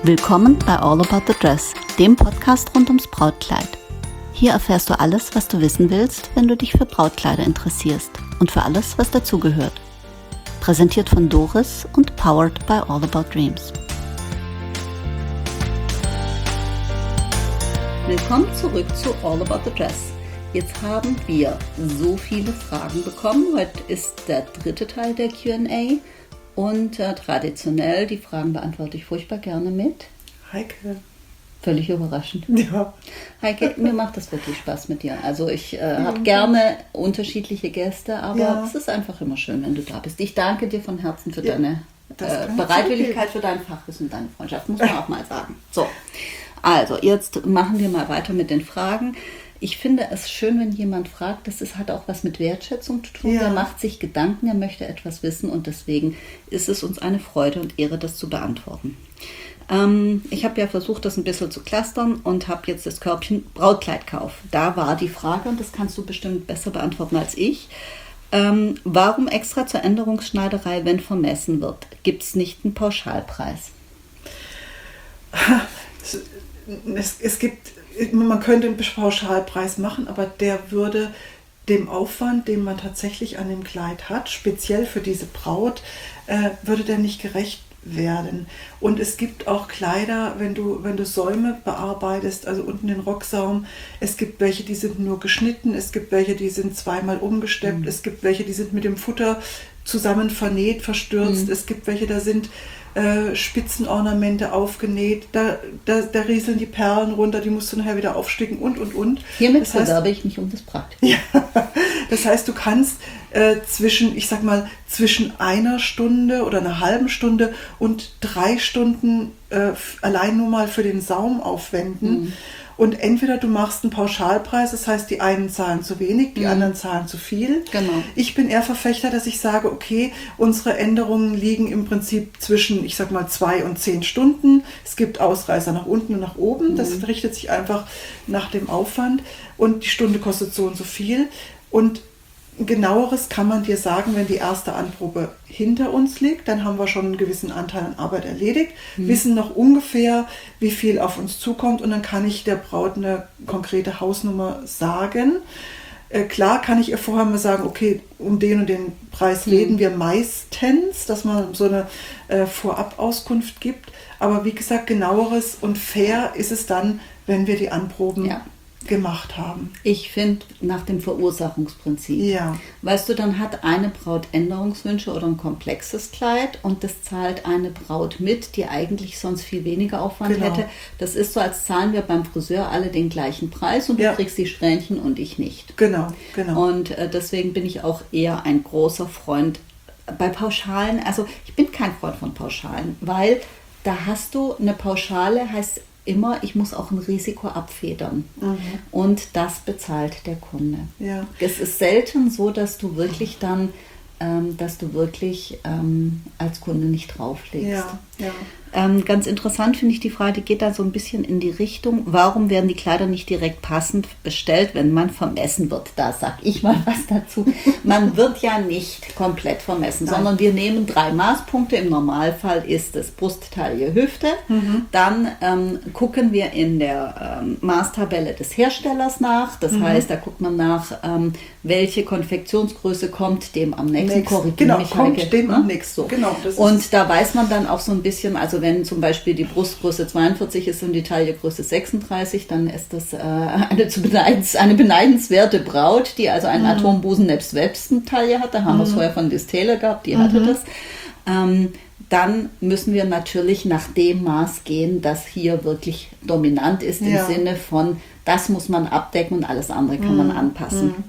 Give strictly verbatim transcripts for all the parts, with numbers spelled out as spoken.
Willkommen bei All About the Dress, dem Podcast rund ums Brautkleid. Hier erfährst du alles, was du wissen willst, wenn du dich für Brautkleider interessierst und für alles, was dazugehört. Präsentiert von Doris und powered by All About Dreams. Willkommen zurück zu All About the Dress. Jetzt haben wir so viele Fragen bekommen. Heute ist der dritte Teil der Q and A. Und äh, traditionell, die Fragen beantworte ich furchtbar gerne mit Heike. Völlig überraschend. Ja. Heike, mir macht das wirklich Spaß mit dir. Also ich äh, habe gerne unterschiedliche Gäste, aber ja. Es ist einfach immer schön, wenn du da bist. Ich danke dir von Herzen für ja, deine äh, Bereitwilligkeit, für dein Fachwissen und deine Freundschaft, muss man auch mal sagen. So, also jetzt machen wir mal weiter mit den Fragen. Ich finde es schön, wenn jemand fragt, das ist, hat auch was mit Wertschätzung zu tun. Ja. Er macht sich Gedanken, er möchte etwas wissen und deswegen ist es uns eine Freude und Ehre, das zu beantworten. Ähm, ich habe ja versucht, das ein bisschen zu clustern und habe jetzt das Körbchen Brautkleidkauf. Da war die Frage, und das kannst du bestimmt besser beantworten als ich, ähm, warum extra zur Änderungsschneiderei, wenn vermessen wird? Gibt es nicht einen Pauschalpreis? Es, es gibt... Man könnte einen Pauschalpreis machen, aber der würde dem Aufwand, den man tatsächlich an dem Kleid hat, speziell für diese Braut, äh, würde der nicht gerecht werden. Und es gibt auch Kleider, wenn du, wenn du Säume bearbeitest, also unten den Rocksaum, es gibt welche, die sind nur geschnitten, es gibt welche, die sind zweimal umgesteppt, mhm. es gibt welche, die sind mit dem Futter zusammen vernäht, verstürzt, mhm. es gibt welche, da sind Äh, Spitzenornamente aufgenäht, da, da, da rieseln die Perlen runter, die musst du nachher wieder aufsticken und, und, und. Hiermit das heißt, bewerbe ich mich um das Praktikum. Ja, das heißt, du kannst äh, zwischen, ich sag mal, zwischen einer Stunde oder einer halben Stunde und drei Stunden äh, allein nur mal für den Saum aufwenden. Mhm. Und entweder du machst einen Pauschalpreis, das heißt, die einen zahlen zu wenig, die mhm. anderen zahlen zu viel. Genau. Ich bin eher Verfechter, dass ich sage, okay, unsere Änderungen liegen im Prinzip zwischen, ich sag mal, zwei und zehn Stunden. Es gibt Ausreißer nach unten und nach oben. Mhm. Das richtet sich einfach nach dem Aufwand. Und die Stunde kostet so und so viel. Und Genaueres kann man dir sagen, wenn die erste Anprobe hinter uns liegt. Dann haben wir schon einen gewissen Anteil an Arbeit erledigt, mhm. wissen noch ungefähr, wie viel auf uns zukommt und dann kann ich der Braut eine konkrete Hausnummer sagen. Äh, klar kann ich ihr vorher mal sagen, okay, um den und den Preis mhm. reden wir meistens, dass man so eine äh, Vorabauskunft gibt. Aber wie gesagt, genaueres und fair ist es dann, wenn wir die Anproben ja. gemacht haben. Ich finde nach dem Verursachungsprinzip. Ja. Weißt du, dann hat eine Braut Änderungswünsche oder ein komplexes Kleid und das zahlt eine Braut mit, die eigentlich sonst viel weniger Aufwand genau. hätte. Das ist so, als zahlen wir beim Friseur alle den gleichen Preis und ja. du kriegst die Strähnchen und ich nicht. Genau, genau. Und äh, deswegen bin ich auch eher ein großer Freund bei Pauschalen. Also ich bin kein Freund von Pauschalen, weil da hast du eine Pauschale, heißt immer, ich muss auch ein Risiko abfedern. Mhm. Und das bezahlt der Kunde. Ja. Es ist selten so, dass du wirklich dann, ähm, dass du wirklich ähm, als Kunde nicht drauflegst. Ja, ja. Ähm, ganz interessant finde ich die Frage, die geht da so ein bisschen in die Richtung, warum werden die Kleider nicht direkt passend bestellt, wenn man vermessen wird? Da sag ich mal was dazu. Man wird ja nicht komplett vermessen, Nein. sondern wir nehmen drei Maßpunkte. Im Normalfall ist es Brust, Taille, Hüfte. Mhm. Dann ähm, gucken wir in der ähm, Maßtabelle des Herstellers nach. Das mhm. heißt, da guckt man nach, ähm, welche Konfektionsgröße kommt dem am nächsten. Korrigieren genau, mich, kommt Heike, dem ne? am nächsten. So. Genau, das und ist da weiß man dann auch so ein bisschen, also wenn zum Beispiel die Brustgröße zweiundvierzig ist und die Taillegröße sechsunddreißig, dann ist das äh, eine, zu beneidens, eine beneidenswerte Braut, die also einen mhm. Atombusen nebst Websten-Taille hat. Da haben mhm. wir es vorher von Distele gehabt, die mhm. hatte das. Ähm, dann müssen wir natürlich nach dem Maß gehen, das hier wirklich dominant ist, im ja. Sinne von, das muss man abdecken und alles andere kann mhm. man anpassen. Mhm.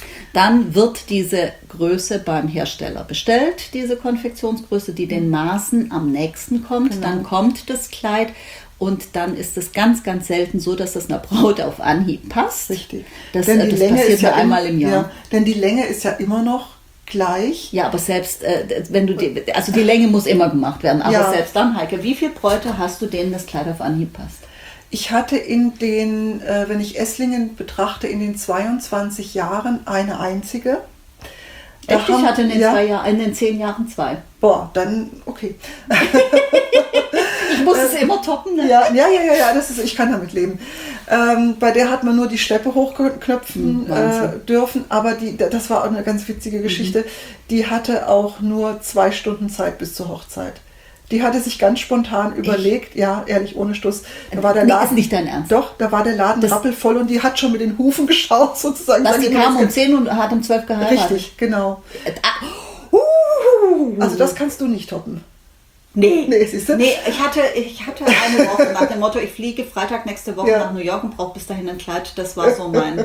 Dann wird diese Größe beim Hersteller bestellt, diese Konfektionsgröße, die den Maßen am nächsten kommt. Genau. Dann kommt das Kleid und dann ist es ganz, ganz selten so, dass das einer Braut auf Anhieb passt. Richtig. Das, denn die das Länge passiert ist ja nur einmal im Jahr. Ja, denn die Länge ist ja immer noch gleich. Ja, aber selbst, äh, wenn du die, also die Länge muss immer gemacht werden. Aber ja. selbst dann, Heike, wie viele Bräute hast du, denen das Kleid auf Anhieb passt? Ich hatte in den, äh, wenn ich Esslingen betrachte, in den zweiundzwanzig Jahren eine einzige. Echt? Ich hatte in den, ja, zwei Jahr, in den zehn Jahren zwei. Boah, dann okay. Ich muss es immer toppen. Ne? Ja, ja, ja, ja, ja, das ist, ich kann damit leben. Ähm, bei der hat man nur die Steppe hochknöpfen Mhm, äh, dürfen, aber die, das war auch eine ganz witzige Geschichte. Mhm. Die hatte auch nur zwei Stunden Zeit bis zur Hochzeit. Die hatte sich ganz spontan überlegt, Echt? ja, ehrlich, ohne Stuss. Da war der nee, Laden, ist nicht dein Ernst. Doch, da war der Laden das, rappelvoll und die hat schon mit den Hufen geschaut, sozusagen. Was, die kam um zehn und hat um zwölf geheiratet? Richtig, genau. Ah. Uh. Also das kannst du nicht toppen. Nee, nee, siehst du? nee ich, hatte, ich hatte eine Woche nach dem Motto, ich fliege Freitag nächste Woche ja. nach New York und brauche bis dahin ein Kleid. Das war so mein... Äh,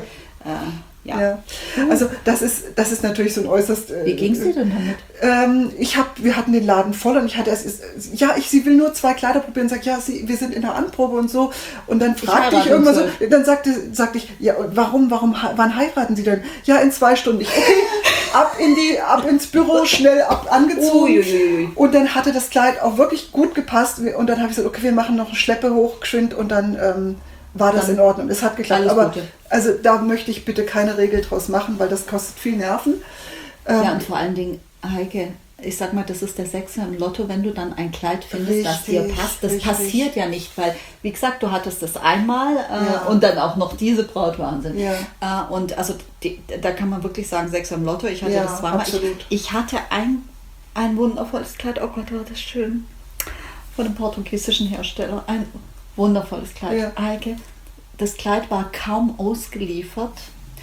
Ja. ja. Also das ist, das ist natürlich so ein äußerst... Äh, Wie ging es dir denn damit? Ähm, ich hab, wir hatten den Laden voll und ich hatte es, ja, ich, sie will nur zwei Kleider probieren und sagt, ja, sie, wir sind in der Anprobe und so. Und dann fragte ich, ich irgendwann so, dann sagte, sagte ich, ja, warum, warum, wann heiraten Sie denn? Ja, in zwei Stunden. Ich, okay, ab in die, ab ins Büro, schnell ab angezogen. Uiuiui. Und dann hatte das Kleid auch wirklich gut gepasst und dann habe ich gesagt, okay, wir machen noch eine Schleppe hoch, geschwind und dann... Ähm, war das in Ordnung. Das hat geklappt. Aber Gute. Also da möchte ich bitte keine Regel draus machen, weil das kostet viel Nerven. Ja, ähm, und vor allen Dingen, Heike, ich sag mal, das ist der Sechser im Lotto, wenn du dann ein Kleid findest, richtig, das dir passt. Das richtig. Passiert ja nicht, weil, wie gesagt, du hattest das einmal äh, ja. und dann auch noch diese Braut, Wahnsinn. Ja. Äh, und also die, da kann man wirklich sagen, Sechser im Lotto. Ich hatte ja, das zweimal. Ich, ich hatte ein, ein wundervolles Kleid, oh Gott, war das schön, von einem portugiesischen Hersteller. Ein wundervolles Kleid. Ja. Heike, das Kleid war kaum ausgeliefert.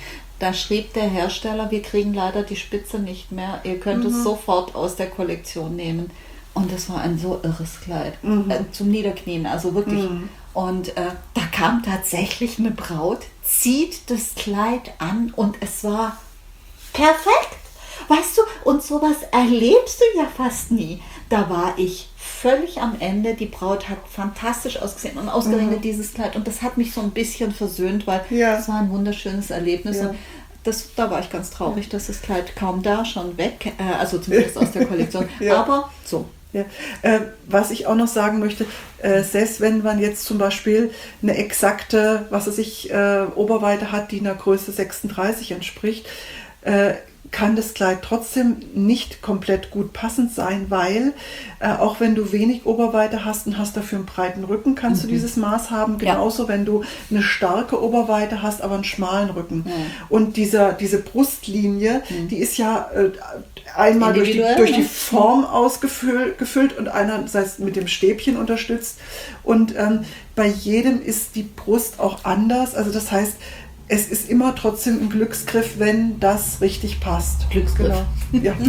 Da schrieb der Hersteller, wir kriegen leider die Spitze nicht mehr. Ihr könnt mhm. es sofort aus der Kollektion nehmen. Und das war ein so irres Kleid. Mhm. Äh, zum Niederknien, also wirklich. Mhm. Und äh, da kam tatsächlich eine Braut, zieht das Kleid an und es war perfekt. Weißt du, und sowas erlebst du ja fast nie. Da war ich völlig am Ende. Die Braut hat fantastisch ausgesehen und ausgerechnet mhm. dieses Kleid. Und das hat mich so ein bisschen versöhnt, weil ja. es war ein wunderschönes Erlebnis. Ja. Und das, da war ich ganz traurig, dass das Kleid kaum da, schon weg, äh, also zumindest aus der Kollektion. ja. Aber so. Ja. Äh, was ich auch noch sagen möchte, äh, selbst wenn man jetzt zum Beispiel eine exakte, was weiß ich, äh, Oberweite hat, die einer Größe sechsunddreißig entspricht, äh, kann das Kleid trotzdem nicht komplett gut passend sein, weil äh, auch wenn du wenig Oberweite hast und hast dafür einen breiten Rücken, kannst mhm. du dieses Maß haben. Genauso, ja. wenn du eine starke Oberweite hast, aber einen schmalen Rücken. Mhm. Und dieser, diese Brustlinie, mhm. die ist ja äh, einmal durch die, durch die Form ausgefüllt gefüllt und einerseits mit dem Stäbchen unterstützt. Und ähm, bei jedem ist die Brust auch anders. Also das heißt, es ist immer trotzdem ein Glücksgriff, wenn das richtig passt. Glücksgriff. Genau. Ja.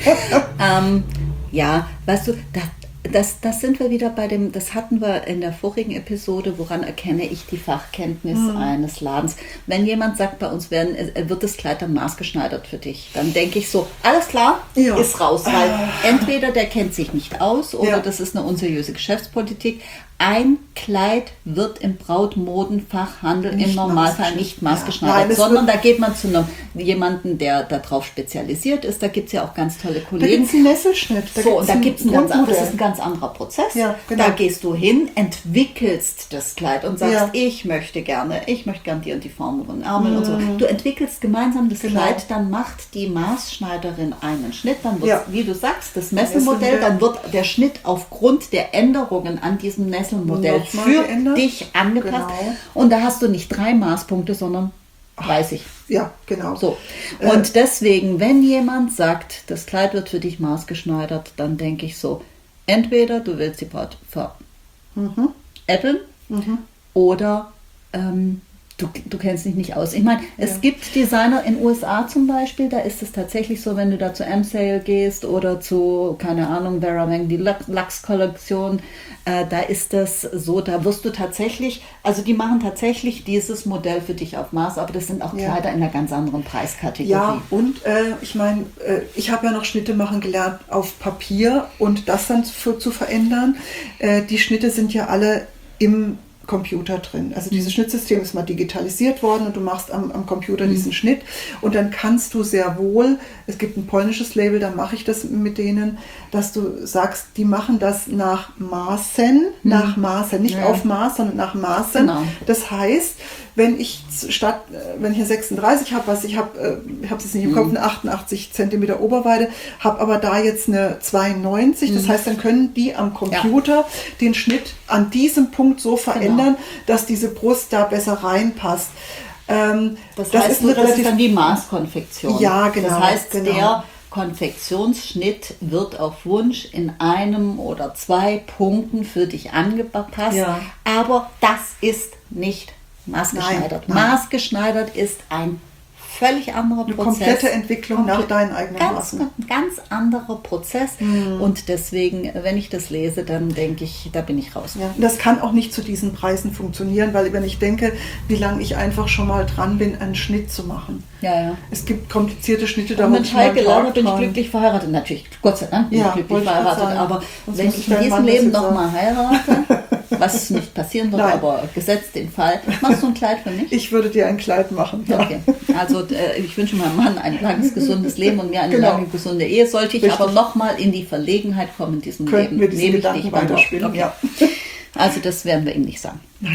ähm, ja, weißt du, das, das, das sind wir wieder bei dem, das hatten wir in der vorigen Episode, woran erkenne ich die Fachkenntnis mhm. eines Ladens. Wenn jemand sagt, bei uns werden, wird das Kleid dann maßgeschneidert für dich, dann denke ich so, alles klar, ja. ist raus, weil ah. entweder der kennt sich nicht aus oder ja. das ist eine unseriöse Geschäftspolitik. Ein Kleid wird im Brautmodenfachhandel nicht im Normalfall nicht maßgeschneidert, ja. sondern da geht man zu einem, jemandem, der darauf spezialisiert ist. Da gibt es ja auch ganz tolle Kollegen. Da gibt es einen Nesselschnitt. Da so, und da gibt es einen ganz, das ist ein ganz anderer Prozess. Ja, genau. Da gehst du hin, entwickelst das Kleid und sagst, ja. ich möchte gerne, ich möchte gerne die und die Form und Ärmel mhm. und so. Du entwickelst gemeinsam das genau. Kleid, dann macht die Maßschneiderin einen Schnitt, dann wird, ja. wie du sagst, das Messelmodell, dann wird der Schnitt aufgrund der Änderungen an diesem Nessel Modell für geändert. Dich angepasst. Genau. Und da hast du nicht drei Maßpunkte, sondern dreißig. Ja, genau. So. Und äh, deswegen, wenn jemand sagt, das Kleid wird für dich maßgeschneidert, dann denke ich so, entweder du willst die Braut veräppeln mhm. mhm. oder ähm, du, du kennst dich nicht aus. Ich meine, es ja. gibt Designer in den U S A zum Beispiel, da ist es tatsächlich so, wenn du da zu M-Sale gehst oder zu, keine Ahnung, Vera Wang, die Lux-Kollektion, äh, da ist das so, da wirst du tatsächlich, also die machen tatsächlich dieses Modell für dich auf Maß, aber das sind auch Kleider ja. in einer ganz anderen Preiskategorie. Ja, und äh, ich meine, äh, ich habe ja noch Schnitte machen gelernt auf Papier und das dann für, zu verändern. Äh, die Schnitte sind ja alle im Computer drin. Also dieses Schnittsystem ist mal digitalisiert worden und du machst am, am Computer mhm. diesen Schnitt und dann kannst du sehr wohl, es gibt ein polnisches Label, da mache ich das mit denen, dass du sagst, die machen das nach Maßen, mhm. nach Maßen, nicht ja. auf Maß, sondern nach Maßen. Genau. Das heißt, wenn ich statt, wenn ich eine sechsunddreißig habe, was ich habe, ich habe es jetzt nicht im Kopf, eine achtundachtzig Zentimeter Oberweite, habe aber da jetzt eine zweiundneunzig, das heißt, dann können die am Computer ja. den Schnitt an diesem Punkt so verändern, genau. dass diese Brust da besser reinpasst. Ähm, das, das heißt, ist eine das relativ, ist dann die Maßkonfektion. Ja, genau. Das heißt, genau. der Konfektionsschnitt wird auf Wunsch in einem oder zwei Punkten für dich angepasst, ja. aber das ist nicht maßgeschneidert. Nein, nein. Maßgeschneidert ist ein völlig anderer Eine Prozess. Komplette Entwicklung Komplett, nach deinen eigenen ganz, Maßen. Ganz anderer Prozess mhm. und deswegen, wenn ich das lese, dann denke ich, da bin ich raus. Ja, das kann auch nicht zu diesen Preisen funktionieren, weil wenn ich denke, wie lange ich einfach schon mal dran bin, einen Schnitt zu machen. Ja, ja. Es gibt komplizierte Schnitte, da und mit Heike Launer bin ich dran. glücklich verheiratet. Natürlich, Gott sei Dank bin ja, ich glücklich verheiratet, sagen. aber Sonst wenn ich in diesem Mann Leben nochmal heirate, was nicht passieren wird, Nein. aber gesetzt den Fall, machst du ein Kleid für mich? Ich würde dir ein Kleid machen. Ja. Okay, also äh, ich wünsche meinem Mann ein langes, gesundes Leben und mir eine genau. lange, gesunde Ehe. Sollte ich Richtig. aber nochmal in die Verlegenheit kommen in diesem Könnten Leben, wir diese nehme ich Gedanken dich beim Wort. Okay. Ja. Also das werden wir ihm nicht sagen. Nein.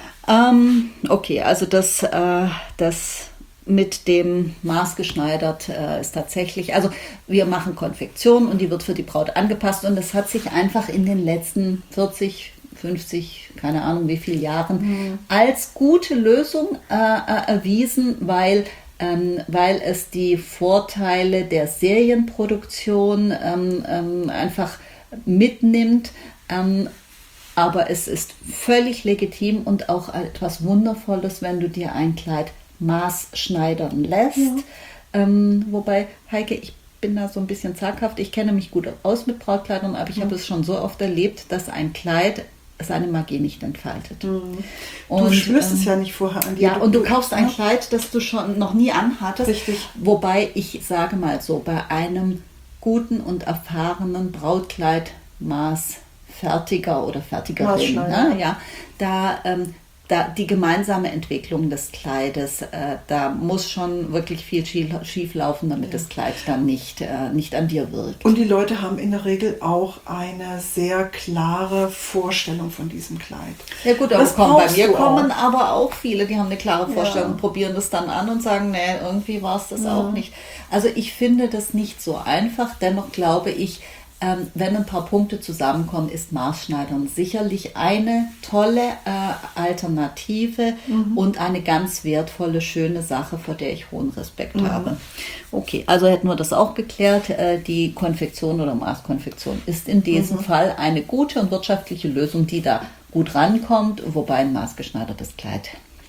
Ähm, okay, also das, äh, das mit dem maßgeschneidert äh, ist tatsächlich, also wir machen Konfektion und die wird für die Braut angepasst und das hat sich einfach in den letzten vierzig, fünfzig, keine Ahnung wie viele Jahren mhm. als gute Lösung äh, äh, erwiesen, weil Ähm, weil es die Vorteile der Serienproduktion ähm, ähm, einfach mitnimmt. Ähm, aber es ist völlig legitim und auch etwas Wundervolles, wenn du dir ein Kleid maßschneidern lässt. Ja. Ähm, wobei, Heike, ich bin da so ein bisschen zaghaft. Ich kenne mich gut aus mit Brautkleidern, aber ich ja. habe es schon so oft erlebt, dass ein Kleid seine Magie nicht entfaltet. Mhm. Und, du spürst ähm, es ja nicht vorher an dir. Ja, und du kaufst ein Kleid, das du schon noch nie anhattest. Richtig. Wobei ich sage mal so, bei einem guten und erfahrenen Brautkleid Maßfertiger oder Fertigerin, ne, ja, da, ähm, da die gemeinsame Entwicklung des Kleides, äh, da muss schon wirklich viel schief laufen, damit ja. das Kleid dann nicht, äh, nicht an dir wirkt. Und die Leute haben in der Regel auch eine sehr klare Vorstellung von diesem Kleid. Ja gut, aber kommen, bei mir kommen auch. aber auch viele, die haben eine klare Vorstellung, ja. probieren das dann an und sagen, nee, irgendwie war es das ja. auch nicht. Also ich finde das nicht so einfach, dennoch glaube ich, Ähm, wenn ein paar Punkte zusammenkommen, ist Maßschneidern sicherlich eine tolle äh, Alternative mhm. und eine ganz wertvolle, schöne Sache, vor der ich hohen Respekt mhm. habe. Okay, also hätten wir das auch geklärt. Äh, die Konfektion oder Maßkonfektion ist in diesem mhm. Fall eine gute und wirtschaftliche Lösung, die da gut rankommt, wobei ein maßgeschneidertes Kleid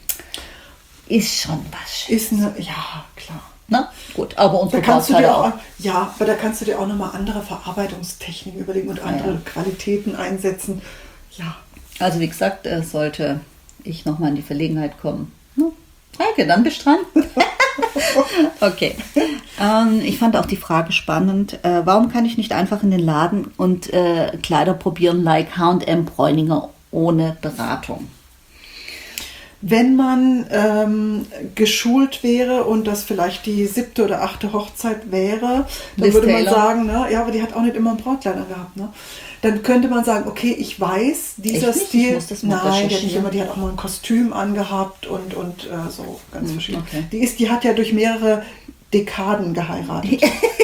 ist schon was Schönes. Ist eine, ja, klar. Na, gut, aber unsere da kannst du dir auch, auch. Ja, aber da kannst du dir auch nochmal andere Verarbeitungstechniken überlegen und andere ja. Qualitäten einsetzen. Ja. Also wie gesagt, äh, sollte ich nochmal in die Verlegenheit kommen. Hm? Heike, dann bist du dran. Okay. Ähm, ich fand auch die Frage spannend. Äh, warum kann ich nicht einfach in den Laden und äh, Kleider probieren, like H und M Bräuninger, ohne Beratung? Wenn man ähm, geschult wäre und das vielleicht die siebte oder achte Hochzeit wäre, dann Liz würde man Taylor. sagen, ne, ja, aber die hat auch nicht immer ein Brautkleid angehabt. Ne? Dann könnte man sagen, okay, ich weiß, dieser Echt nicht? Stil, Ich muss das mal nein, die hat, nicht recherchieren. immer, die hat auch mal ein Kostüm angehabt und, und äh, so ganz Hm, verschieden. okay. Die, ist, die hat ja durch mehrere Dekaden geheiratet.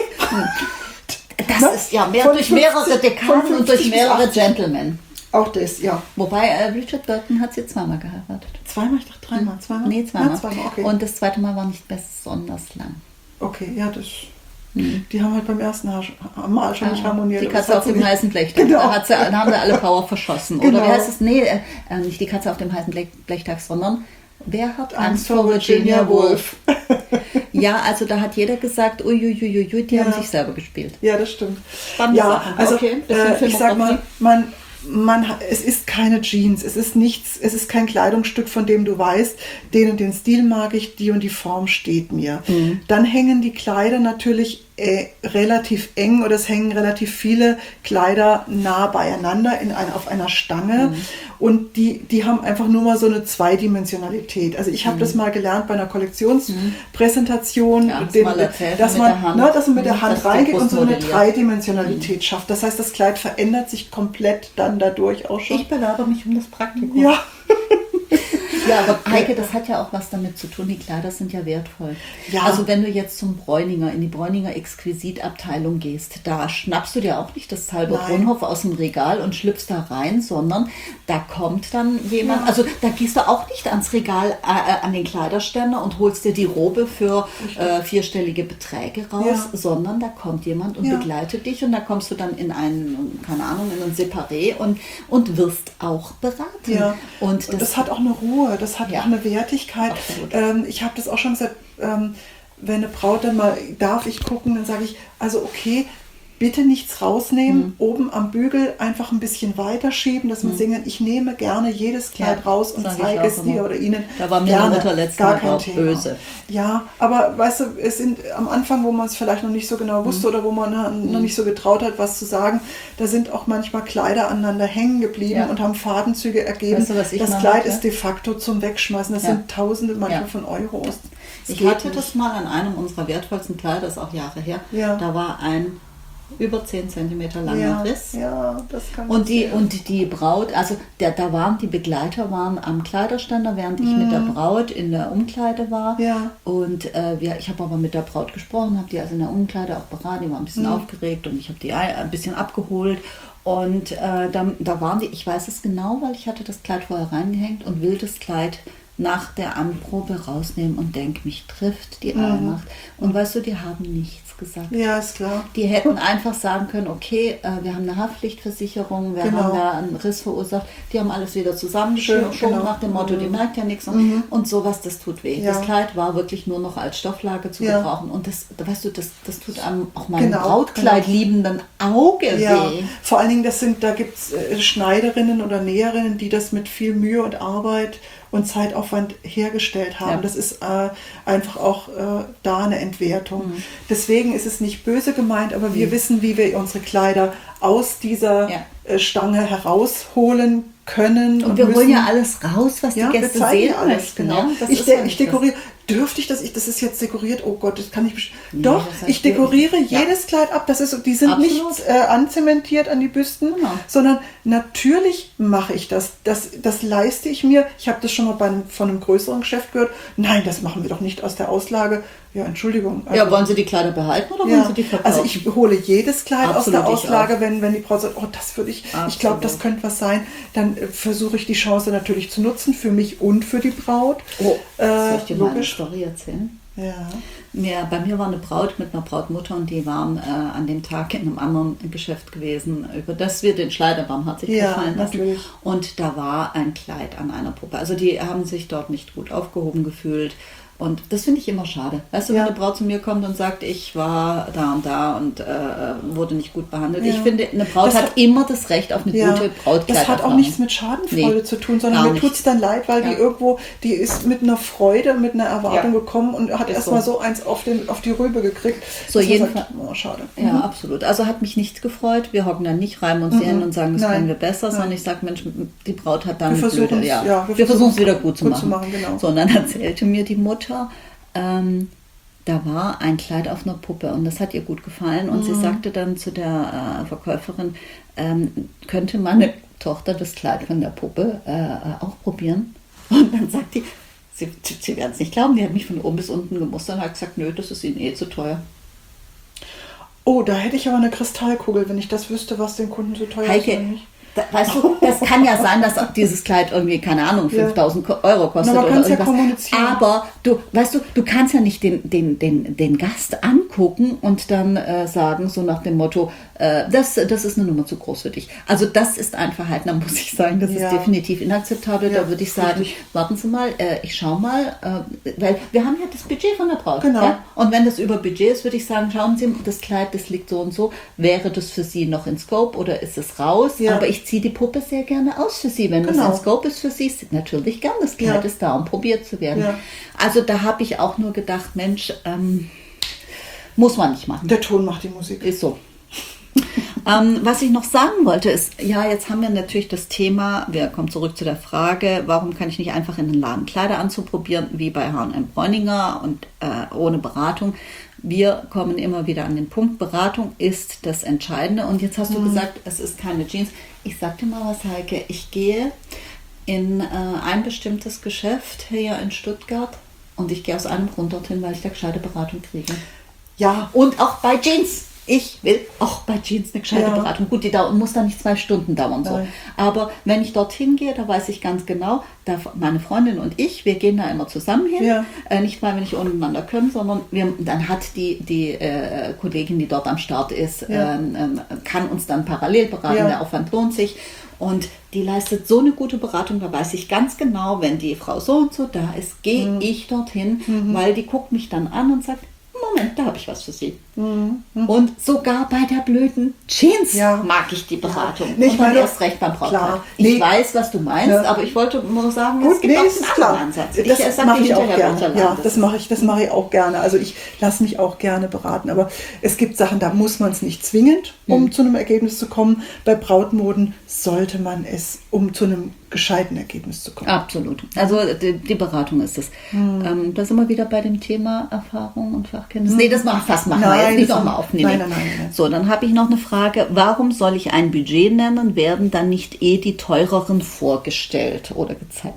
Das Ne? ist ja mehr Von durch fünfzig mehrere Dekaden von und durch fünfzig bis mehrere achtzig. Gentlemen. Auch das, ja. Wobei äh, Richard Burton hat sie zweimal geheiratet. Zweimal? Ich dachte dreimal. Zweimal? Nee, zweimal. Ja, zweimal, okay. Und das zweite Mal war nicht besonders lang. Okay, ja, das... Hm. Die haben halt beim ersten Mal schon nicht harmoniert. Die aber das Katze hat auf sie dem nicht- heißen Blechtag. Genau. Da, hat sie, da haben sie alle Power verschossen. Genau. Oder wie heißt es? Nee, äh, äh, nicht die Katze auf dem heißen Blech, Blechtag, sondern wer hat Angst vor Virginia Virginia Woolf? Ja, also da hat jeder gesagt, uiuiuiui, die Ja. haben sich selber gespielt. Ja, das stimmt. Spannende Ja, Sachen. also Okay, bisschen äh, ich sag mal, Filmografie. man, man, ha- es ist keine Jeans, es ist nichts, es ist kein Kleidungsstück, von dem du weißt, den und den Stil mag ich, die und die Form steht mir. Mhm. Dann hängen die Kleider natürlich äh, relativ eng oder es hängen relativ viele Kleider nah beieinander in ein, auf einer Stange Mhm. und die, die haben einfach nur mal so eine Zweidimensionalität. Also ich habe das mal gelernt bei einer Kollektionspräsentation, Ja, hast den, mal erzählt, dass, mit man, der Hand. ne, dass man mit der Mhm, Hand dass die reingeht und Brust so eine modelliert. Dreidimensionalität schafft. Das heißt, das Kleid verändert sich komplett dann dadurch auch schon. Ich bewerbe mich um das Praktikum. Ja. Ja, aber Heike, das hat ja auch was damit zu tun, die Kleider sind ja wertvoll. Ja. Also wenn du jetzt zum Bräuninger, in die Bräuninger Exquisitabteilung gehst, da schnappst du dir auch nicht das halbe Kronhof aus dem Regal und schlüpfst da rein, sondern da kommt dann jemand, ja. also da gehst du auch nicht ans Regal, äh, an den Kleiderständer und holst dir die Robe für äh, vierstellige Beträge raus, ja. sondern da kommt jemand und ja. begleitet dich und da kommst du dann in einen, keine Ahnung, in ein Separé und, und wirst auch beraten. Ja. Und, und das, das hat auch eine Ruhe, das hat ja. auch eine Wertigkeit. Ähm, ich habe das auch schon gesagt, ähm, wenn eine Braut dann mal, darf ich gucken, dann sage ich, also okay, bitte nichts rausnehmen, mhm. oben am Bügel einfach ein bisschen weiterschieben, dass man mhm. singen, ich nehme gerne jedes Kleid ja, raus und zeige es dir oder ihnen. Da war mir gerne, die Mutter letztes Mal auch böse. Ja, aber weißt du, es sind am Anfang, wo man es vielleicht noch nicht so genau wusste mhm. oder wo man mhm. noch nicht so getraut hat, was zu sagen, da sind auch manchmal Kleider aneinander hängen geblieben ja. und haben Fadenzüge ergeben. Weißt du, was ich das Kleid hatte? Ist de facto zum Wegschmeißen. Das ja. sind Tausende manchmal ja. von Euros. Ja. Ich hatte nicht. das mal an einem unserer wertvollsten Kleider, das ist auch Jahre her, ja. da war ein über zehn Zentimeter langer ja, Riss. Ja, das kann und die sehen. Und die Braut, also der, da waren die Begleiter waren am Kleiderständer, während ich mm. mit der Braut in der Umkleide war. Ja. Und äh, wir, ich habe aber mit der Braut gesprochen, habe die also in der Umkleide auch beraten, die war ein bisschen mm. aufgeregt und ich habe die ein bisschen abgeholt. Und äh, da, da waren die, ich weiß es genau, weil ich hatte das Kleid vorher reingehängt und will das Kleid nach der Anprobe rausnehmen und denke, mich trifft die Allmacht. Mhm. Und weißt du, die haben nichts gesagt. Ja, ist klar. Die hätten einfach sagen können, okay, äh, wir haben eine Haftpflichtversicherung, wir genau. haben da einen Riss verursacht. Die haben alles wieder zusammengeschoben genau. nach dem Motto, mhm. die merkt ja nichts. Und, mhm. und sowas, das tut weh. Ja. Das Kleid war wirklich nur noch als Stofflage zu ja. gebrauchen. Und das, weißt du, das, das tut einem auch meinem genau. Brautkleid genau. liebenden Auge ja. weh. Vor allen Dingen, das sind, da gibt es äh, Schneiderinnen oder Näherinnen, die das mit viel Mühe und Arbeit und Zeitaufwand hergestellt haben. Ja. Das ist äh, einfach auch äh, da eine Entwertung. Mhm. Deswegen ist es nicht böse gemeint, aber wir mhm. wissen, wie wir unsere Kleider aus dieser ja. äh, Stange herausholen können. Und, und wir müssen, holen ja alles raus, was ja, die Gäste wir sehen alles, möchten. Genau. Ja, ich de- ich dekoriere. Dürfte ich das? Ich, das ist jetzt dekoriert. Oh Gott, das kann ich bestimmt. Nee, Doch, das heißt ich dekoriere ja. jedes Kleid ab. Das ist, die sind Absolut. nicht äh, anzementiert an die Büsten, genau. sondern natürlich mache ich das. das. Das leiste ich mir. Ich habe das schon mal bei einem, von einem größeren Geschäft gehört. Nein, das machen wir doch nicht aus der Auslage. Ja, Entschuldigung. Also, ja, wollen Sie die Kleider behalten oder ja, wollen Sie die verkaufen? Also ich hole jedes Kleid Absolut, aus der Auslage, wenn, wenn die Braut sagt, oh, das würde ich, Absolut. ich glaube, das könnte was sein. Dann äh, versuche ich die Chance natürlich zu nutzen, für mich und für die Braut. Oh, äh, soll ich dir mal eine Story erzählen? Ja. Ja, bei mir war eine Braut mit einer Brautmutter und die waren äh, an dem Tag in einem anderen Geschäft gewesen, über das wir den Schleiderbaum hat sich ja, gefallen lassen. Natürlich. Und da war ein Kleid an einer Puppe. Also die haben sich dort nicht gut aufgehoben gefühlt. Und das finde ich immer schade. Weißt du, ja. wenn eine Braut zu mir kommt und sagt, ich war da und da und äh, wurde nicht gut behandelt. Ja. Ich finde, eine Braut das hat, hat immer das Recht auf eine ja. gute Brautkleid. Das hat auch nichts mit Schadenfreude nee, zu tun, sondern mir tut es dann leid, weil ja. die irgendwo, die ist mit einer Freude, mit einer Erwartung ja. gekommen und hat erstmal so. so eins auf, den, auf die Rübe gekriegt. So jedenfalls. Oh, schade. Ja, mhm. absolut. Also hat mich nichts gefreut. Wir hocken dann nicht, reiben uns mhm. hin und sagen, das Nein. können wir besser, Nein. sondern ich sage, Mensch, die Braut hat dann wir blöde, ja. ja. Wir, wir versuchen es wieder gut zu gut machen. Zu machen genau. So, und dann erzählte mir die Mutter, Ähm, da war ein Kleid auf einer Puppe und das hat ihr gut gefallen und mhm. sie sagte dann zu der äh, Verkäuferin, ähm, könnte meine Tochter das Kleid von der Puppe äh, auch probieren? Und dann sagt die, sie, sie werden es nicht glauben, die hat mich von oben bis unten gemustert und hat gesagt, nö, das ist ihnen eh zu teuer. Oh, da hätte ich aber eine Kristallkugel, wenn ich das wüsste, was den Kunden so teuer Heike, ist oder nicht. Da, weißt du, das kann ja sein, dass dieses Kleid irgendwie, keine Ahnung, fünftausend ja. Euro kostet. Na, man oder irgendwas. Ja kommunizieren. Aber du, weißt du, du kannst ja nicht den, den, den, den Gast angucken und dann äh, sagen, so nach dem Motto, äh, das, das ist eine Nummer zu groß für dich. Also das ist ein Verhalten, da muss ich sagen, das ja. ist definitiv inakzeptabel. Ja, da würde ich sagen, richtig. warten Sie mal, äh, ich schau mal, äh, weil wir haben ja das Budget von der Braut. Genau. Ja? Und wenn das über Budget ist, würde ich sagen, schauen Sie, das Kleid, das liegt so und so. Wäre das für Sie noch in Scope oder ist es raus? Ja. Aber ich ziehe die Puppe sehr gerne aus für Sie. Wenn genau. das ein Scope ist für Sie, ist natürlich gern. Das Kleid ja. ist da, um probiert zu werden. Ja. Also da habe ich auch nur gedacht, Mensch, ähm, muss man nicht machen. Der Ton macht die Musik. Ist so. ähm, was ich noch sagen wollte ist, ja, jetzt haben wir natürlich das Thema, wir kommen zurück zu der Frage, warum kann ich nicht einfach in den Laden Kleider anzuprobieren, wie bei H und M Bräuninger und äh, ohne Beratung. Wir kommen immer wieder an den Punkt, Beratung ist das Entscheidende. Und jetzt hast du mhm. gesagt, es ist keine Jeans. Ich sag dir mal was, Heike, ich gehe in äh, ein bestimmtes Geschäft hier in Stuttgart und ich gehe aus einem Grund dorthin, weil ich da gescheite Beratung kriege. Ja. Und auch bei Jeans. Ich will auch bei Jeans eine gescheite ja. Beratung. Gut, die dauert, muss da nicht zwei Stunden dauern. So. Aber wenn ich dorthin gehe, da weiß ich ganz genau, da meine Freundin und ich, wir gehen da immer zusammen hin. Ja. Äh, nicht, weil wir nicht untereinander können, sondern wir, dann hat die, die äh, Kollegin, die dort am Start ist, ja. ähm, kann uns dann parallel beraten. Ja. Der Aufwand lohnt sich. Und die leistet so eine gute Beratung, da weiß ich ganz genau, wenn die Frau so und so da ist, gehe mhm. ich dorthin, mhm. weil die guckt mich dann an und sagt, Moment, da habe ich was für Sie. Mhm. Und sogar bei der blöden Jeans ja. mag ich die Beratung. Ja. Nee, ich und meine, erst recht beim Brautkleid. Ich nee. weiß, was du meinst, ja. aber ich wollte nur sagen, Gut, es gibt nee, auch einen anderen Ansatz. Das ich, mache ich auch gerne. Ja, das mache ich, das mache ich auch gerne. Also ich lasse mich auch gerne beraten. Aber es gibt Sachen, da muss man es nicht zwingend, um mhm. zu einem Ergebnis zu kommen. Bei Brautmoden sollte man es, um zu einem gescheiten Ergebnis zu kommen. Absolut. Also die, die Beratung ist es. Hm. Ähm, da sind wir wieder bei dem Thema Erfahrung und Fachkenntnis. Hm. Nee, das machen, fast machen nein, wir jetzt nicht nochmal aufnehmen. Nein, nein, nein, nein. So, dann habe ich noch eine Frage. Warum soll ich ein Budget nennen? Werden dann nicht eh die teureren vorgestellt oder gezeigt?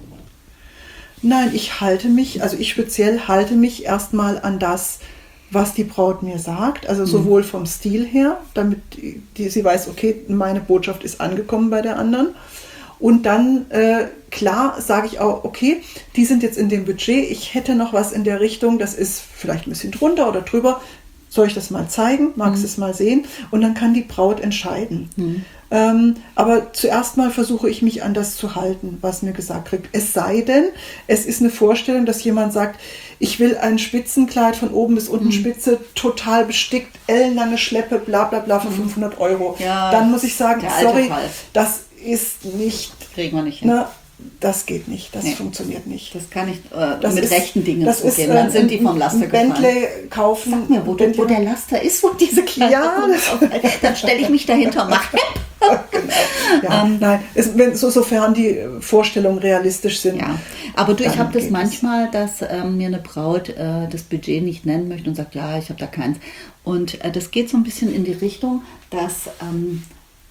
Nein, ich halte mich, also ich speziell halte mich erstmal an das, was die Braut mir sagt. Also sowohl hm. vom Stil her, damit die, die, sie weiß, okay, meine Botschaft ist angekommen bei der anderen. Und dann, äh, klar, sage ich auch, okay, die sind jetzt in dem Budget, ich hätte noch was in der Richtung, das ist vielleicht ein bisschen drunter oder drüber, soll ich das mal zeigen, magst du mhm. es mal sehen? Und dann kann die Braut entscheiden. Mhm. Ähm, aber zuerst mal versuche ich mich an das zu halten, was mir gesagt wird. Es sei denn, es ist eine Vorstellung, dass jemand sagt, ich will ein Spitzenkleid von oben bis unten mhm. Spitze, total bestickt, ellenlange Schleppe, bla bla bla für mhm. fünfhundert Euro. Ja, dann muss ich sagen, sorry, Fall. das ist nicht, kriegen wir nicht hin. Na, das geht nicht, das nee. funktioniert nicht. Das kann nicht äh, das mit ist, rechten Dingen das zugehen, ist, dann sind die vom Laster gefallen. Bentley kaufen. Sag mir, wo, Bentley, wo der Laster ist, wo diese Kleider ja, dann stelle ich mich dahinter, mach genau. ja, um, Nein, es, wenn, so, sofern die Vorstellungen realistisch sind. Ja, aber du, ich habe das manchmal, dass ähm, mir eine Braut äh, das Budget nicht nennen möchte und sagt, ja, ich habe da keins. Und äh, das geht so ein bisschen in die Richtung, dass... Ähm,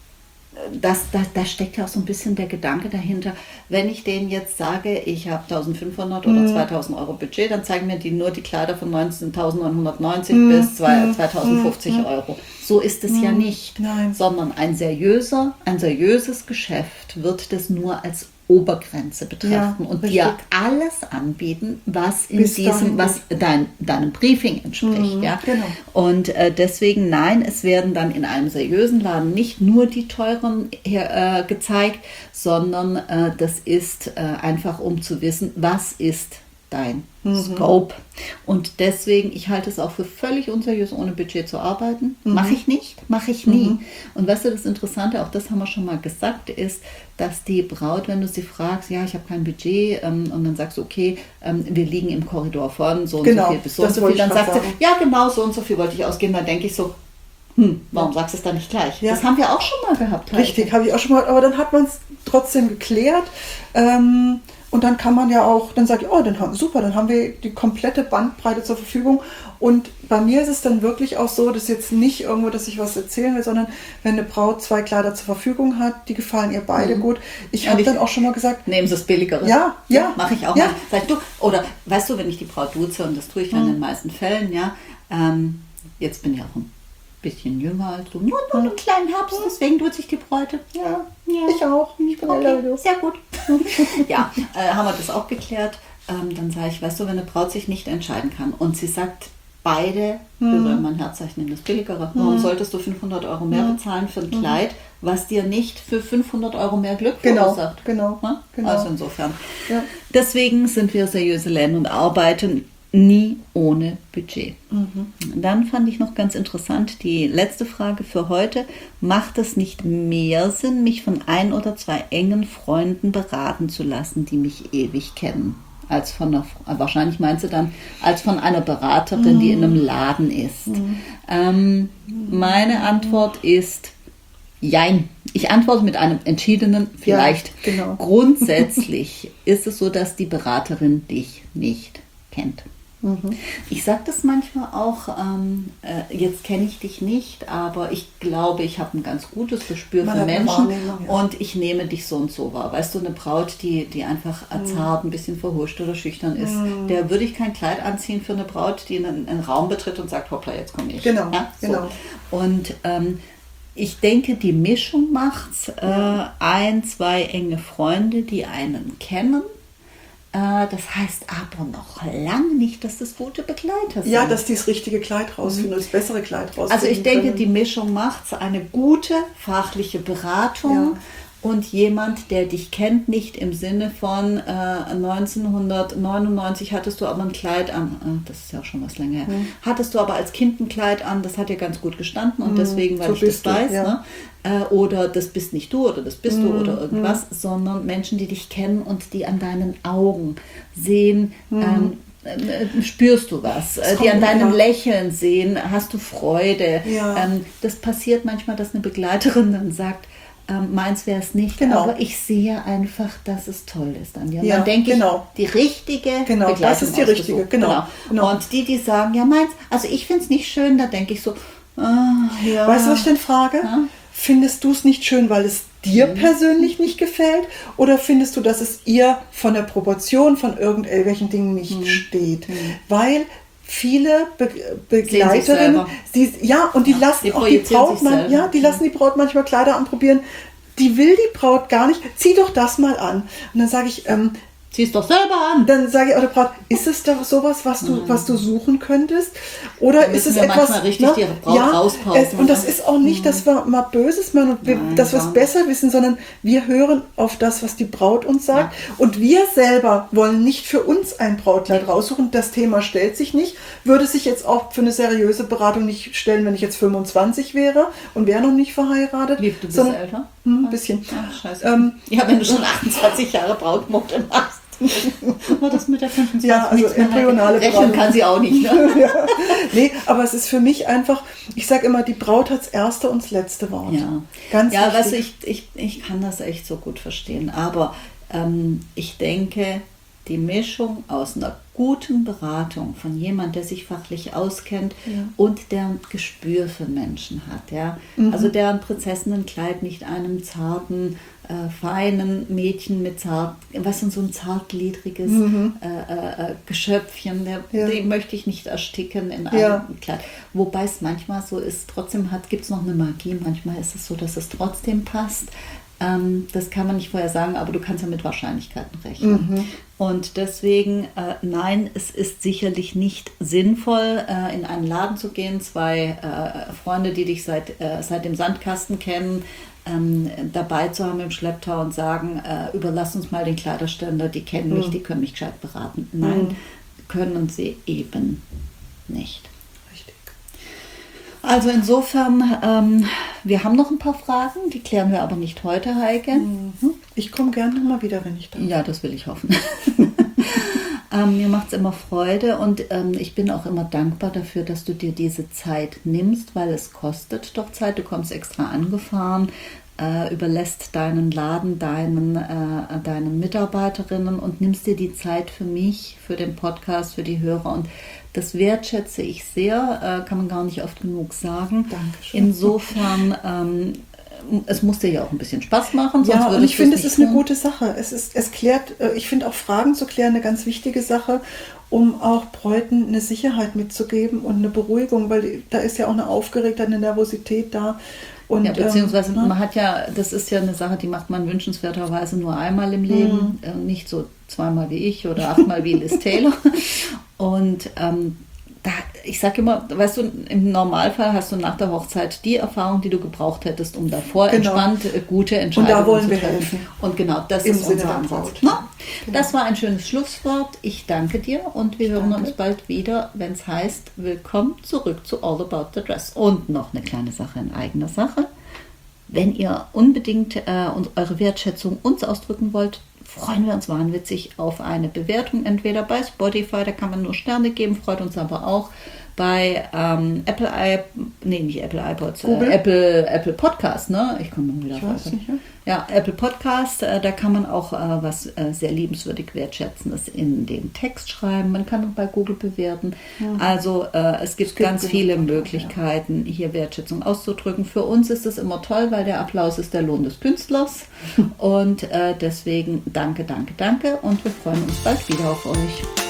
Das, da, da steckt ja auch so ein bisschen der Gedanke dahinter, wenn ich denen jetzt sage, ich habe eintausendfünfhundert oder mhm. zweitausend Euro Budget, dann zeigen mir die nur die Kleider von neunzehntausendneunhundertneunzig mhm. bis zweitausendfünfzig mhm. Euro. So ist es mhm. ja nicht, Nein. sondern ein seriöser, ein seriöses Geschäft wird das nur als Obergrenze betrachten ja, und richtig. dir alles anbieten, was in Bis diesem, was dein, deinem Briefing entspricht. Mhm, ja? Genau. Und äh, deswegen, nein, es werden dann in einem seriösen Laden nicht nur die teuren her, äh, gezeigt, sondern äh, das ist äh, einfach, um zu wissen, was ist dein mhm. Scope. Und deswegen, ich halte es auch für völlig unseriös, ohne Budget zu arbeiten. Mhm. Mache ich nicht, mache ich nie. Mhm. Und weißt du, das Interessante, auch das haben wir schon mal gesagt, ist, dass die Braut, wenn du sie fragst, ja, ich habe kein Budget, ähm, und dann sagst du, okay, ähm, wir liegen im Korridor von so und genau, so viel bis so und so viel, dann sagt sie, ja, genau, so und so viel wollte ich ausgeben. Dann denke ich so, hm, warum ja. sagst du es dann nicht gleich? Ja. Das haben wir auch schon mal gehabt. Richtig, habe ich auch schon mal, aber dann hat man es trotzdem geklärt. Ähm, Und dann kann man ja auch, dann sage ich, oh, dann haben, super, dann haben wir die komplette Bandbreite zur Verfügung. Und bei mir ist es dann wirklich auch so, dass jetzt nicht irgendwo, dass ich was erzählen will, sondern wenn eine Braut zwei Kleider zur Verfügung hat, die gefallen ihr beide mhm. gut. Ich habe dann auch schon mal gesagt, nehmen Sie das Billigere. Ja, ja. ja mache ich auch ja. mal. Sag du, oder weißt du, wenn ich die Braut duze, und das tue ich mhm. in den meisten Fällen, ja, ähm, jetzt bin ich auch ein bisschen jünger als du, nur, nur einen kleinen Herbst, deswegen tut sich die Bräute. Ja, ja, ich auch. Ich bin okay, sehr gut. ja, äh, haben wir das auch geklärt. Ähm, dann sage ich, weißt du, wenn eine Braut sich nicht entscheiden kann und sie sagt, beide, hm. wir sollen mal ein Herzzeichen nehmen, das Billigere. Hm. Warum solltest du fünfhundert Euro mehr hm. bezahlen für ein Kleid, was dir nicht für fünfhundert Euro mehr Glück verursacht? Genau, genau, genau. Also insofern. Ja. Deswegen sind wir seriöse Läden und arbeiten nie ohne Budget. Mhm. Dann fand ich noch ganz interessant die letzte Frage für heute. Macht es nicht mehr Sinn, mich von ein oder zwei engen Freunden beraten zu lassen, die mich ewig kennen? Als von einer, wahrscheinlich meint sie dann, als von einer Beraterin, mhm. die in einem Laden ist. Mhm. Ähm, meine Antwort ist jein. Ich antworte mit einem entschiedenen vielleicht. Ja, genau. Grundsätzlich ist es so, dass die Beraterin dich nicht kennt. Mhm. Ich sage das manchmal auch, ähm, äh, jetzt kenne ich dich nicht, aber ich glaube, ich habe ein ganz gutes Gespür Man für Menschen ja. und ich nehme dich so und so wahr. Weißt du, eine Braut, die, die einfach mhm. zart, ein bisschen verhuscht oder schüchtern ist, mhm. der würde ich kein Kleid anziehen für eine Braut, die einen, einen Raum betritt und sagt, hoppla, jetzt komme ich. Genau, ja, so. genau. Und ähm, ich denke, die Mischung macht's. Äh, ja. Ein, zwei enge Freunde, die einen kennen. Das heißt aber noch lange nicht, dass das gute Begleiter sind. Ja, dass die das richtige Kleid rausfinden, mhm. das bessere Kleid rausfinden. Also ich denke, können. die Mischung macht es, eine gute fachliche Beratung ja. und jemand, der dich kennt, nicht im Sinne von äh, neunzehnhundertneunundneunzig hattest du aber ein Kleid an, äh, das ist ja auch schon was länger her, mhm. hattest du aber als Kind ein Kleid an, das hat dir ganz gut gestanden und mhm. deswegen, weil so ich das du, weiß, ja. ne? Oder das bist nicht du oder das bist mm, du oder irgendwas, mm. sondern Menschen, die dich kennen und die an deinen Augen sehen, mm. ähm, äh, spürst du was, das die an deinem ja. Lächeln sehen, hast du Freude. Ja. Ähm, das passiert manchmal, dass eine Begleiterin dann sagt, ähm, meins wäre es nicht, genau. aber ich sehe einfach, dass es toll ist an dir. Und ja, dann denke genau. ich, die richtige genau, Begleitung das ist die richtige, genau. Genau. genau. Und die, die sagen, ja meins, also ich finde es nicht schön, da denke ich so, ah, ja. Weißt du, was ich denn frage? Ja? Findest du es nicht schön, weil es dir mhm. persönlich nicht gefällt? Oder findest du, dass es ihr von der Proportion von irgendwelchen Dingen nicht mhm. steht? Mhm. Weil viele Be- Begleiterinnen, die, ja, und die ja, lassen die auch die Braut, man, ja, die lassen die Braut manchmal Kleider anprobieren. Die will die Braut gar nicht. Zieh doch das mal an. Und dann sage ich, ähm, zieh es doch selber an. Dann sage ich auch der Braut, ist es doch sowas, was du, mhm. was du suchen könntest? Oder ist es etwas, richtig ne? die Braut ja, es, und das ist auch nicht, mhm. dass wir mal Böses machen und wir, Nein, dass wir es besser wissen, sondern wir hören auf das, was die Braut uns sagt. Ja. Und wir selber wollen nicht für uns ein Brautkleid raussuchen. Das Thema stellt sich nicht. Würde sich jetzt auch für eine seriöse Beratung nicht stellen, wenn ich jetzt fünfundzwanzig wäre und wäre noch nicht verheiratet. Lieb, du bist sondern, älter? Ein bisschen. Ach, scheiße. Ähm, ja, wenn du schon achtundzwanzig Jahre Brautmode machst. War das mit der fünfundzwanzig? Ja, also embryonale Rechnen kann sie auch nicht. Ne? ja. Nee, aber es ist für mich einfach, ich sage immer, die Braut hat das erste und das letzte Wort. Ja, Ganz ja weißt du, ich, ich, ich kann das echt so gut verstehen. Aber ähm, ich denke, die Mischung aus einer guten Beratung von jemand, der sich fachlich auskennt ja. und der ein Gespür für Menschen hat. Ja? Mhm. Also der ein Prinzessinnenkleid nicht einem zarten, äh, feinen Mädchen mit zart, was sind so ein zartgliedriges mhm. äh, äh, Geschöpfchen, der, ja. den möchte ich nicht ersticken in einem ja. Kleid. Wobei es manchmal so ist, trotzdem gibt es noch eine Magie, manchmal ist es so, dass es trotzdem passt. Ähm, das kann man nicht vorher sagen, aber du kannst ja mit Wahrscheinlichkeiten rechnen. Mhm. Und deswegen, äh, nein, es ist sicherlich nicht sinnvoll, äh, in einen Laden zu gehen, zwei äh, Freunde, die dich seit, äh, seit dem Sandkasten kennen, ähm, dabei zu haben im Schlepptau und sagen, äh, überlass uns mal den Kleiderständer, die kennen mhm. mich, die können mich gescheit beraten. Nein, mhm. können sie eben nicht. Also insofern, ähm, wir haben noch ein paar Fragen, die klären wir aber nicht heute, Heike. Mhm. Ich komme gerne mal wieder, wenn ich da bin. Ja, das will ich hoffen. ähm, mir macht es immer Freude und ähm, ich bin auch immer dankbar dafür, dass du dir diese Zeit nimmst, weil es kostet doch Zeit. Du kommst extra angefahren, äh, überlässt deinen Laden deinen, äh, deinen Mitarbeiterinnen und nimmst dir die Zeit für mich, für den Podcast, für die Hörer und das wertschätze ich sehr, äh, kann man gar nicht oft genug sagen. Dankeschön. Insofern, ähm, es muss dir ja auch ein bisschen Spaß machen. Sonst ja, und ich finde, es ist tun. eine gute Sache. Es ist, es klärt, äh, ich finde auch Fragen zu klären eine ganz wichtige Sache, um auch Bräuten eine Sicherheit mitzugeben und eine Beruhigung, weil da ist ja auch eine Aufgeregtheit, eine Nervosität da. Und, ja, beziehungsweise ähm, man hat ja, das ist ja eine Sache, die macht man wünschenswerterweise nur einmal im Leben, mhm. äh, nicht so zweimal wie ich oder achtmal wie Liz Taylor. Und ähm, da, ich sage immer, weißt du, im Normalfall hast du nach der Hochzeit die Erfahrung, die du gebraucht hättest, um davor genau. entspannt äh, gute Entscheidungen zu treffen. Und da wollen wir helfen. Und genau, das Im ist Sinne unser Ansatz. Genau. Das war ein schönes Schlusswort. Ich danke dir und wir hören danke. uns bald wieder, wenn es heißt, willkommen zurück zu All About the Dress. Und noch eine kleine Sache in eigener Sache. Wenn ihr unbedingt äh, eure Wertschätzung uns ausdrücken wollt, freuen wir uns wahnwitzig auf eine Bewertung, entweder bei Spotify, da kann man nur Sterne geben, freut uns aber auch, bei ähm, Apple i, nee, nicht Apple iPods, äh, Apple, Apple Podcast, ne? Ich komme mal wieder ich weiß nicht, ja. Ja, Apple Podcast, äh, da kann man auch äh, was äh, sehr liebenswürdig Wertschätzendes in den Text schreiben. Man kann auch bei Google bewerten. Mhm. Also äh, es gibt es ganz gibt viele Möglichkeiten, ja. hier Wertschätzung auszudrücken. Für uns ist es immer toll, weil der Applaus ist der Lohn des Künstlers. Und äh, deswegen danke, danke, danke und wir freuen uns bald wieder auf euch.